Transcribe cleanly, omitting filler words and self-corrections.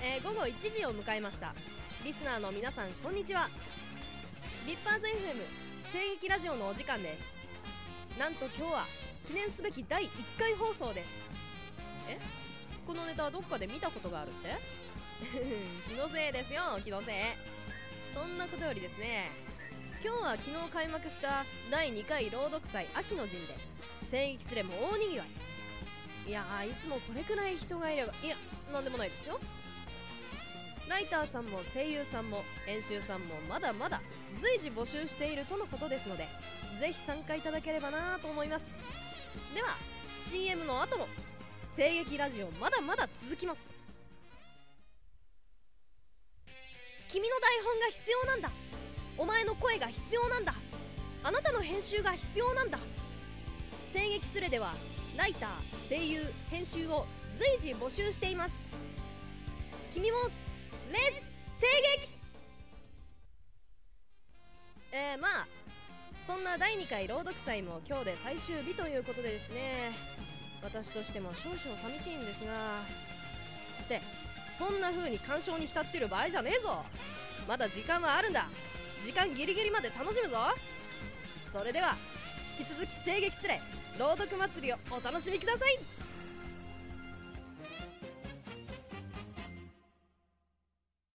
午後1時を迎えました。リスナーの皆さんこんにちは。ビッパーズ FM 声劇ラジオのお時間です。なんと今日は記念すべき第1回放送です。このネタはどっかで見たことがあるって気のせいですよ、気のせい。そんなことよりですね、今日は昨日開幕した第2回朗読祭秋の陣で声劇スレも大にぎわい。いやー、いつもこれくらい人がいれば、いや、なんでもないですよ。ライターさんも声優さんも編集さんもまだまだ随時募集しているとのことですので、ぜひ参加いただければなと思います。では CM の後も声劇ラジオまだまだ続きます。君の台本が必要なんだ、お前の声が必要なんだ、あなたの編集が必要なんだ。声劇ツレではライター、声優、編集を随時募集しています。君もレッツ声劇。まあそんな第2回朗読祭も今日で最終日ということでですね、私としても少々寂しいんですが、ってそんな風に感傷に浸ってる場合じゃねえぞ。まだ時間はあるんだ。時間ギリギリまで楽しむぞ。それでは引き続き声劇ツレ朗読祭りをお楽しみください。